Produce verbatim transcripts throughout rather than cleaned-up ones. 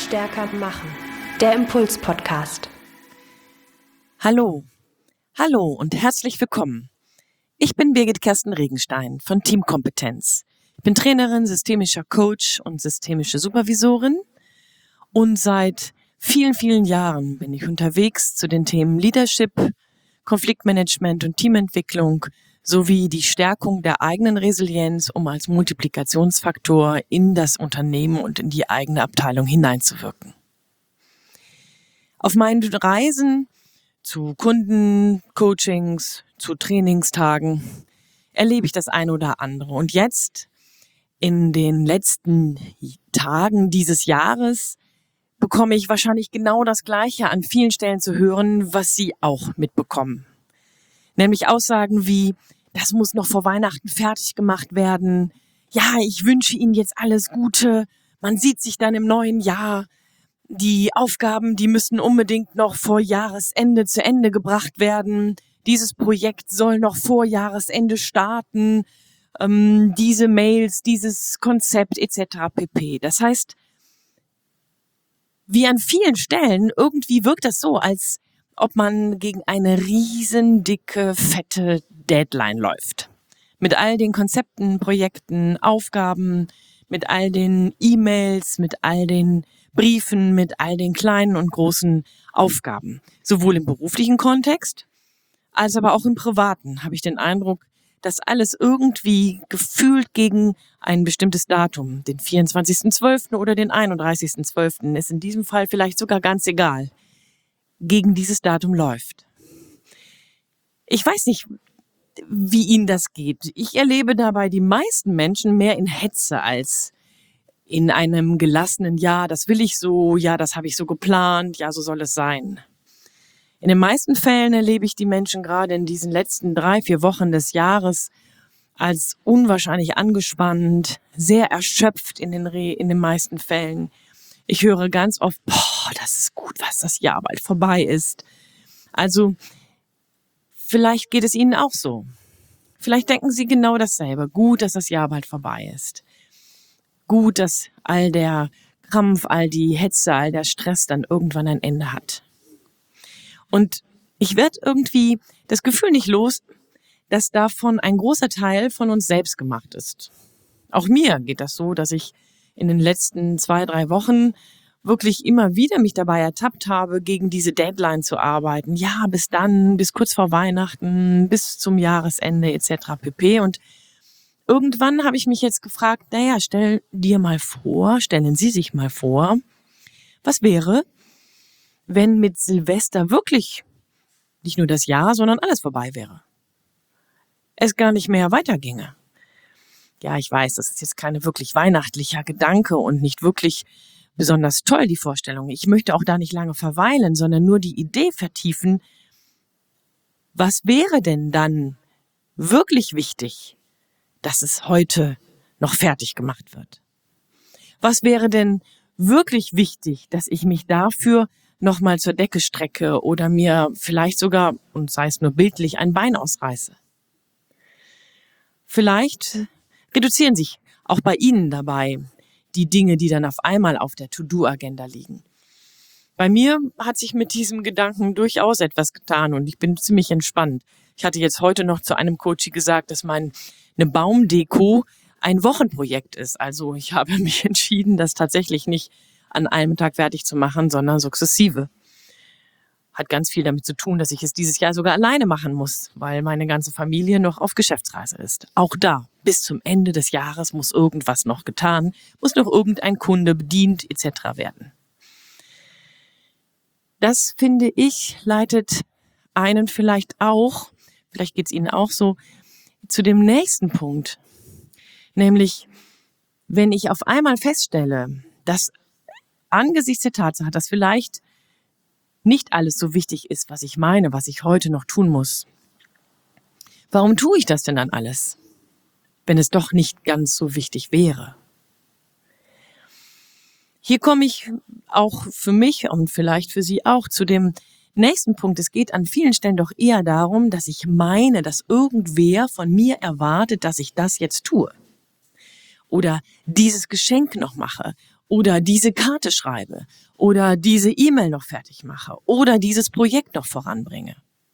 stärker machen. Der Impuls-Podcast. Hallo, hallo und herzlich willkommen. Ich bin Birgit Kersten Regenstein von Teamkompetenz. Ich bin Trainerin, systemischer Coach und systemische Supervisorin. Und seit vielen, vielen Jahren bin ich unterwegs zu den Themen Leadership, Konfliktmanagement und Teamentwicklung sowie die Stärkung der eigenen Resilienz, um als Multiplikationsfaktor in das Unternehmen und in die eigene Abteilung hineinzuwirken. Auf meinen Reisen zu Kunden, Coachings, zu Trainingstagen erlebe ich das eine oder andere. Und jetzt, in den letzten Tagen dieses Jahres, bekomme ich wahrscheinlich genau das Gleiche an vielen Stellen zu hören, was Sie auch mitbekommen. Nämlich Aussagen wie, das muss noch vor Weihnachten fertig gemacht werden. Ja, ich wünsche Ihnen jetzt alles Gute. Man sieht sich dann im neuen Jahr. Die Aufgaben, die müssen unbedingt noch vor Jahresende zu Ende gebracht werden. Dieses Projekt soll noch vor Jahresende starten. Ähm, diese Mails, dieses Konzept et cetera pp. Das heißt, wie an vielen Stellen, irgendwie wirkt das so, als ob man gegen eine riesen dicke, fette Deadline läuft. Mit all den Konzepten, Projekten, Aufgaben, mit all den E-Mails, mit all den Briefen, mit all den kleinen und großen Aufgaben. Sowohl im beruflichen Kontext, als aber auch im privaten habe ich den Eindruck, dass alles irgendwie gefühlt gegen ein bestimmtes Datum, den vierundzwanzigsten zwölften oder den einunddreißigsten zwölften, ist in diesem Fall vielleicht sogar ganz egal, gegen dieses Datum läuft. Ich weiß nicht, wie Ihnen das geht. Ich erlebe dabei die meisten Menschen mehr in Hetze als in einem gelassenen Ja, das will ich so, ja, das habe ich so geplant, ja, so soll es sein. In den meisten Fällen erlebe ich die Menschen gerade in diesen letzten drei, vier Wochen des Jahres als unwahrscheinlich angespannt, sehr erschöpft in den, Re- in den meisten Fällen. Ich höre ganz oft, boah, das ist gut, was das Jahr bald vorbei ist. Also, vielleicht geht es Ihnen auch so. Vielleicht denken Sie genau dasselbe. Gut, dass das Jahr bald vorbei ist. Gut, dass all der Krampf, all die Hetze, all der Stress dann irgendwann ein Ende hat. Und ich werde irgendwie das Gefühl nicht los, dass davon ein großer Teil von uns selbst gemacht ist. Auch mir geht das so, dass ich in den letzten zwei, drei Wochen wirklich immer wieder mich dabei ertappt habe, gegen diese Deadline zu arbeiten. Ja, bis dann, bis kurz vor Weihnachten, bis zum Jahresende et cetera pp. Und irgendwann habe ich mich jetzt gefragt, naja, stell dir mal vor, stellen Sie sich mal vor, was wäre, wenn mit Silvester wirklich nicht nur das Jahr, sondern alles vorbei wäre? Es gar nicht mehr weiterginge. Ja, ich weiß, das ist jetzt keine wirklich weihnachtlicher Gedanke und nicht wirklich besonders toll, die Vorstellung. Ich möchte auch da nicht lange verweilen, sondern nur die Idee vertiefen, was wäre denn dann wirklich wichtig, dass es heute noch fertig gemacht wird? Was wäre denn wirklich wichtig, dass ich mich dafür nochmal zur Decke strecke oder mir vielleicht sogar, und sei es nur bildlich, ein Bein ausreiße? Vielleicht reduzieren sich auch bei Ihnen dabei die Dinge, die dann auf einmal auf der To-Do-Agenda liegen. Bei mir hat sich mit diesem Gedanken durchaus etwas getan und ich bin ziemlich entspannt. Ich hatte jetzt heute noch zu einem Coachie gesagt, dass meine Baumdeko ein Wochenprojekt ist. Also ich habe mich entschieden, das tatsächlich nicht an einem Tag fertig zu machen, sondern sukzessive. Hat ganz viel damit zu tun, dass ich es dieses Jahr sogar alleine machen muss, weil meine ganze Familie noch auf Geschäftsreise ist. Auch da, bis zum Ende des Jahres muss irgendwas noch getan, muss noch irgendein Kunde bedient et cetera werden. Das, finde ich, leitet einen vielleicht auch, vielleicht geht es Ihnen auch so, zu dem nächsten Punkt. Nämlich, wenn ich auf einmal feststelle, dass angesichts der Tatsache, dass vielleicht nicht alles so wichtig ist, was ich meine, was ich heute noch tun muss. Warum tue ich das denn dann alles, wenn es doch nicht ganz so wichtig wäre? Hier komme ich auch für mich und vielleicht für Sie auch zu dem nächsten Punkt. Es geht an vielen Stellen doch eher darum, dass ich meine, dass irgendwer von mir erwartet, dass ich das jetzt tue. Oder dieses Geschenk noch mache. oder diese Karte schreibe oder diese E-Mail noch fertig mache oder dieses Projekt noch voranbringe.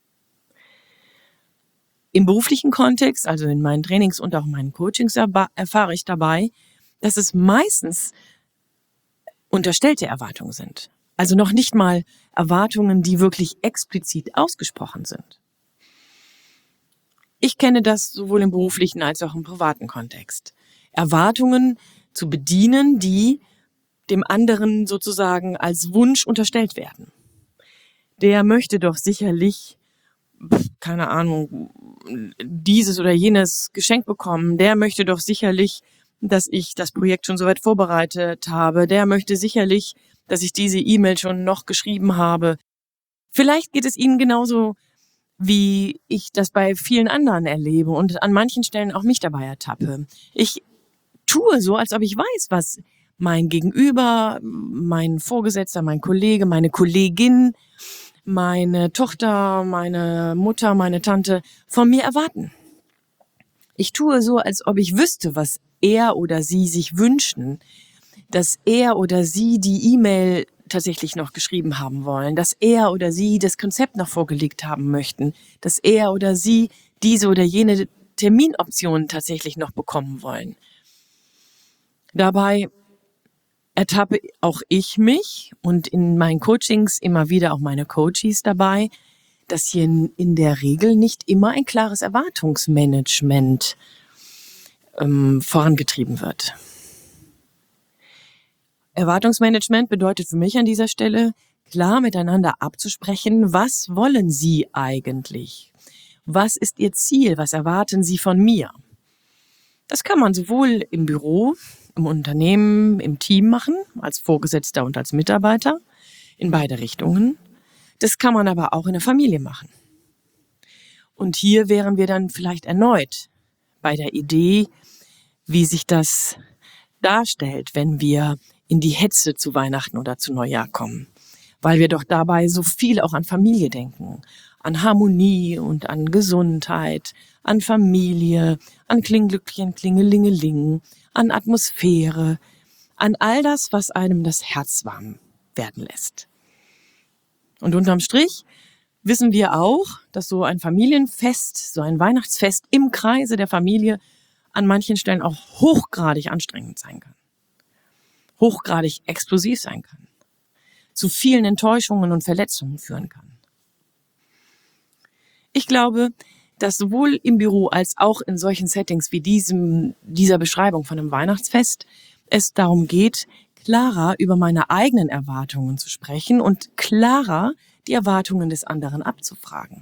Im beruflichen Kontext, also in meinen Trainings und auch in meinen Coachings, erfahre ich dabei, dass es meistens unterstellte Erwartungen sind. Also noch nicht mal Erwartungen, die wirklich explizit ausgesprochen sind. Ich kenne das sowohl im beruflichen als auch im privaten Kontext. Erwartungen zu bedienen, die dem anderen sozusagen als Wunsch unterstellt werden. Der möchte doch sicherlich, keine Ahnung, dieses oder jenes Geschenk bekommen. Der möchte doch sicherlich, dass ich das Projekt schon soweit vorbereitet habe. Der möchte sicherlich, dass ich diese E-Mail schon noch geschrieben habe. Vielleicht geht es Ihnen genauso, wie ich das bei vielen anderen erlebe und an manchen Stellen auch mich dabei ertappe. Ich tue so, als ob ich weiß, was mein Gegenüber, mein Vorgesetzter, mein Kollege, meine Kollegin, meine Tochter, meine Mutter, meine Tante von mir erwarten. Ich tue so, als ob ich wüsste, was er oder sie sich wünschen, dass er oder sie die E-Mail tatsächlich noch geschrieben haben wollen, dass er oder sie das Konzept noch vorgelegt haben möchten, dass er oder sie diese oder jene Terminoption tatsächlich noch bekommen wollen. Dabei ertappe auch ich mich und in meinen Coachings immer wieder auch meine Coaches dabei, dass hier in der Regel nicht immer ein klares Erwartungsmanagement ähm, vorangetrieben wird. Erwartungsmanagement bedeutet für mich an dieser Stelle, klar miteinander abzusprechen, was wollen Sie eigentlich? Was ist Ihr Ziel? Was erwarten Sie von mir? Das kann man sowohl im Büro, im Unternehmen, im Team machen, als Vorgesetzter und als Mitarbeiter, in beide Richtungen. Das kann man aber auch in der Familie machen. Und hier wären wir dann vielleicht erneut bei der Idee, wie sich das darstellt, wenn wir in die Hetze zu Weihnachten oder zu Neujahr kommen. Weil wir doch dabei so viel auch an Familie denken, an Harmonie und an Gesundheit, an Familie, an Klinglückchen, Klingelingeling, an Atmosphäre, an all das, was einem das Herz warm werden lässt. Und unterm Strich wissen wir auch, dass so ein Familienfest, so ein Weihnachtsfest im Kreise der Familie an manchen Stellen auch hochgradig anstrengend sein kann. Hochgradig explosiv sein kann. Zu vielen Enttäuschungen und Verletzungen führen kann. Ich glaube, dass sowohl im Büro als auch in solchen Settings wie diesem, dieser Beschreibung von einem Weihnachtsfest es darum geht, klarer über meine eigenen Erwartungen zu sprechen und klarer die Erwartungen des anderen abzufragen.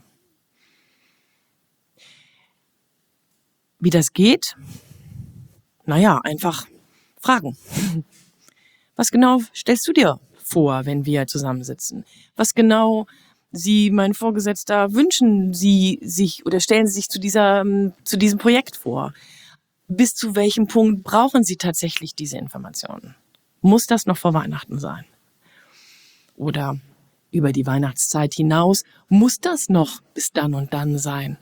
Wie das geht? Naja, einfach fragen. Was genau stellst du dir vor, wenn wir zusammensitzen? Was genau Sie, mein Vorgesetzter, wünschen Sie sich oder stellen Sie sich zu dieser, zu diesem Projekt vor? Bis zu welchem Punkt brauchen Sie tatsächlich diese Informationen? Muss das noch vor Weihnachten sein? Oder über die Weihnachtszeit hinaus, muss das noch bis dann und dann sein?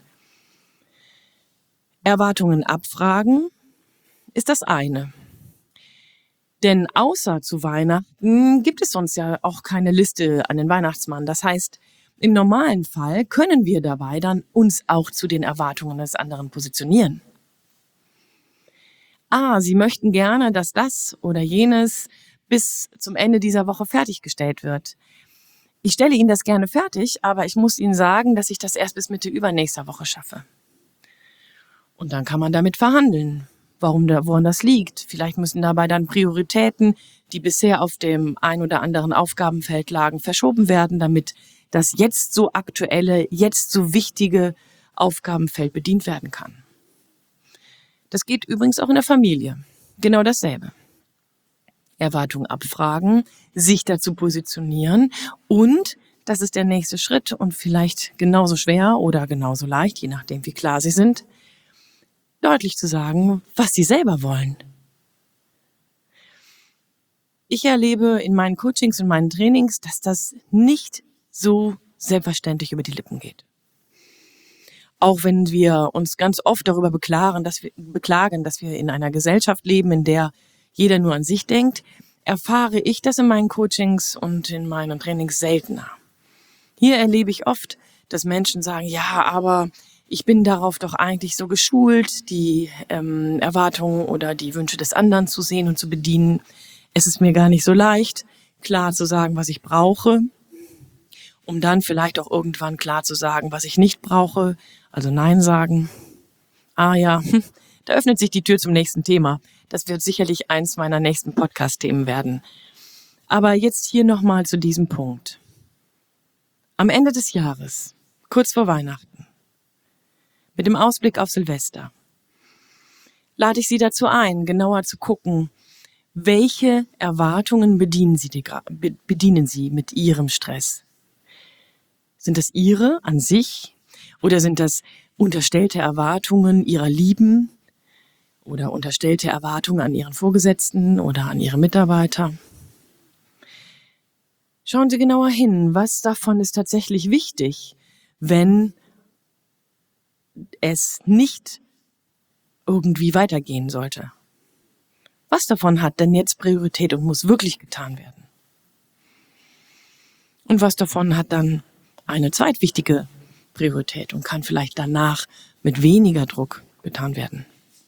Erwartungen abfragen ist das eine. Denn außer zu Weihnachten gibt es sonst ja auch keine Liste an den Weihnachtsmann. Das heißt, im normalen Fall können wir dabei dann uns auch zu den Erwartungen des anderen positionieren. Ah, Sie möchten gerne, dass das oder jenes bis zum Ende dieser Woche fertiggestellt wird. Ich stelle Ihnen das gerne fertig, aber ich muss Ihnen sagen, dass ich das erst bis Mitte übernächster Woche schaffe. Und dann kann man damit verhandeln, warum da, woran das liegt. Vielleicht müssen dabei dann Prioritäten, die bisher auf dem ein oder anderen Aufgabenfeld lagen, verschoben werden, damit das jetzt so aktuelle, jetzt so wichtige Aufgabenfeld bedient werden kann. Das geht übrigens auch in der Familie. Genau dasselbe. Erwartungen abfragen, sich dazu positionieren und, das ist der nächste Schritt und vielleicht genauso schwer oder genauso leicht, je nachdem wie klar sie sind, deutlich zu sagen, was sie selber wollen. Ich erlebe in meinen Coachings und meinen Trainings, dass das nicht so selbstverständlich über die Lippen geht. Auch wenn wir uns ganz oft darüber beklagen, dass wir, beklagen, dass wir in einer Gesellschaft leben, in der jeder nur an sich denkt, erfahre ich das in meinen Coachings und in meinen Trainings seltener. Hier erlebe ich oft, dass Menschen sagen, ja, aber ich bin darauf doch eigentlich so geschult, die ähm, Erwartungen oder die Wünsche des anderen zu sehen und zu bedienen. Es ist mir gar nicht so leicht, klar zu sagen, was ich brauche, um dann vielleicht auch irgendwann klar zu sagen, was ich nicht brauche, also Nein sagen. Ah ja, hm, da öffnet sich die Tür zum nächsten Thema. Das wird sicherlich eins meiner nächsten Podcast-Themen werden. Aber jetzt hier nochmal zu diesem Punkt. Am Ende des Jahres, kurz vor Weihnachten, mit dem Ausblick auf Silvester, lade ich Sie dazu ein, genauer zu gucken, welche Erwartungen bedienen Sie, die, bedienen Sie mit Ihrem Stress? Sind das Ihre an sich oder sind das unterstellte Erwartungen Ihrer Lieben oder unterstellte Erwartungen an Ihren Vorgesetzten oder an Ihre Mitarbeiter? Schauen Sie genauer hin, was davon ist tatsächlich wichtig, wenn es nicht irgendwie weitergehen sollte. Was davon hat denn jetzt Priorität und muss wirklich getan werden? Und was davon hat dann eine zweitwichtige Priorität und kann vielleicht danach mit weniger Druck getan werden?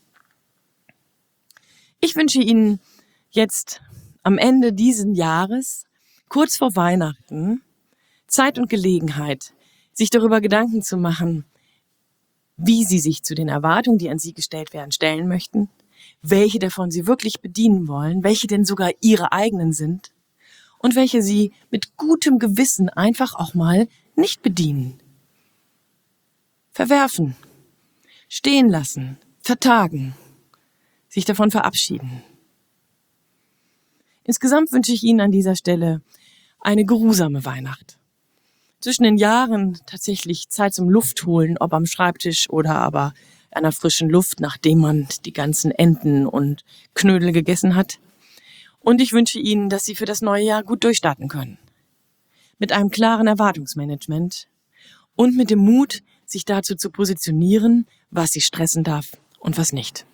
Ich wünsche Ihnen jetzt am Ende dieses Jahres, kurz vor Weihnachten, Zeit und Gelegenheit, sich darüber Gedanken zu machen, wie Sie sich zu den Erwartungen, die an Sie gestellt werden, stellen möchten, welche davon Sie wirklich bedienen wollen, welche denn sogar Ihre eigenen sind und welche Sie mit gutem Gewissen einfach auch mal nicht bedienen. Verwerfen, stehen lassen, vertagen, sich davon verabschieden. Insgesamt wünsche ich Ihnen an dieser Stelle eine geruhsame Weihnacht. Zwischen den Jahren tatsächlich Zeit zum Luftholen, ob am Schreibtisch oder aber einer frischen Luft, nachdem man die ganzen Enten und Knödel gegessen hat. Und ich wünsche Ihnen, dass Sie für das neue Jahr gut durchstarten können. Mit einem klaren Erwartungsmanagement und mit dem Mut, sich dazu zu positionieren, was Sie stressen darf und was nicht.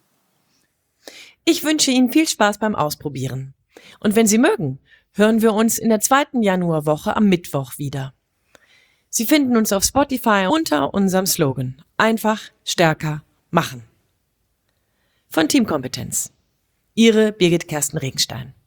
Ich wünsche Ihnen viel Spaß beim Ausprobieren. Und wenn Sie mögen, hören wir uns in der zweiten Januarwoche am Mittwoch wieder. Sie finden uns auf Spotify unter unserem Slogan Einfach, stärker, machen. Von Teamkompetenz. Ihre Birgit Kersten Regenstein.